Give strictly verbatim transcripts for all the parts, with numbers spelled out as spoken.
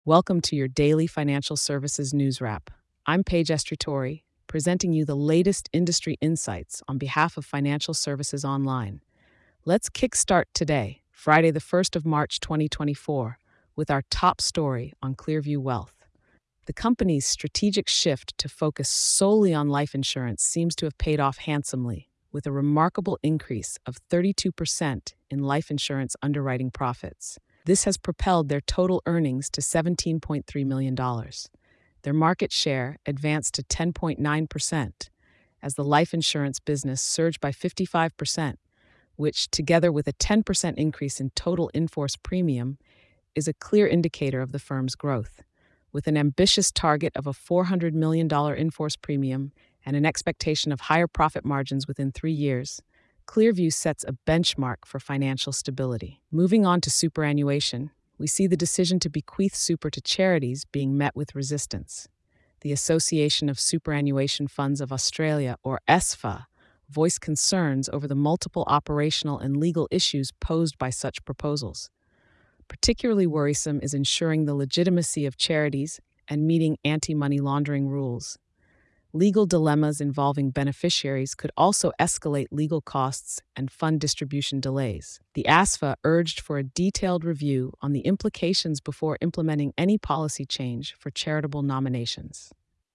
Welcome to your daily financial services news wrap. I'm Paige Estritori, presenting you the latest industry insights on behalf of Financial Services Online. Let's kickstart today, Friday, the first of March twenty twenty-four, with our top story on Clearview Wealth. The company's strategic shift to focus solely on life insurance seems to have paid off handsomely, with a remarkable increase of thirty-two percent in life insurance underwriting profits. This has propelled their total earnings to seventeen point three million dollars. Their market share advanced to ten point nine percent as the life insurance business surged by fifty-five percent, which, together with a ten percent increase in total in-force premium, is a clear indicator of the firm's growth. With an ambitious target of a four hundred million dollars in-force premium and an expectation of higher profit margins within three years, Clearview sets a benchmark for financial stability. Moving on to superannuation, we see the decision to bequeath super to charities being met with resistance. The Association of Superannuation Funds of Australia, or A S F A, voiced concerns over the multiple operational and legal issues posed by such proposals. Particularly worrisome is ensuring the legitimacy of charities and meeting anti-money laundering rules. Legal dilemmas involving beneficiaries could also escalate legal costs and fund distribution delays. The A S F A urged for a detailed review on the implications before implementing any policy change for charitable nominations.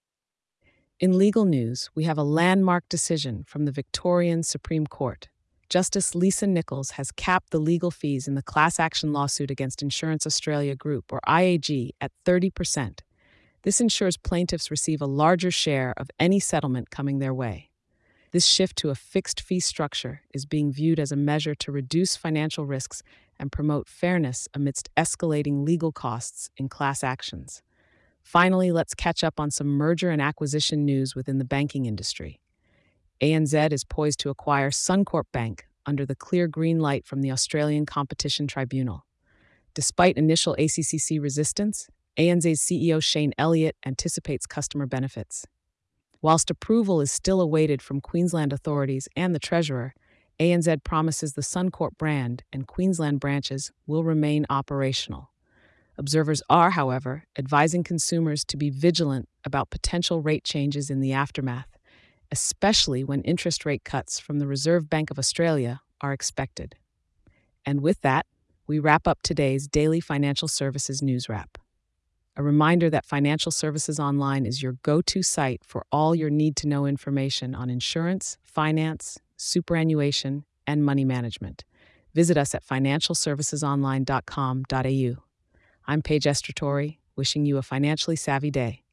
In legal news, we have a landmark decision from the Victorian Supreme Court. Justice Lisa Nichols has capped the legal fees in the class action lawsuit against Insurance Australia Group, or I A G, at thirty percent. This ensures plaintiffs receive a larger share of any settlement coming their way. This shift to a fixed fee structure is being viewed as a measure to reduce financial risks and promote fairness amidst escalating legal costs in class actions. Finally, let's catch up on some merger and acquisition news within the banking industry. A N Z is poised to acquire Suncorp Bank under the clear green light from the Australian Competition Tribunal. Despite initial A C C C resistance, A N Z's C E O Shane Elliott anticipates customer benefits. Whilst approval is still awaited from Queensland authorities and the Treasurer, A N Z promises the Suncorp brand and Queensland branches will remain operational. Observers are, however, advising consumers to be vigilant about potential rate changes in the aftermath, especially when interest rate cuts from the Reserve Bank of Australia are expected. And with that, we wrap up today's Daily Financial Services News Wrap. A reminder that Financial Services Online is your go-to site for all your need-to-know information on insurance, finance, superannuation, and money management. Visit us at financial services online dot com dot a u. I'm Paige Estritori, wishing you a financially savvy day.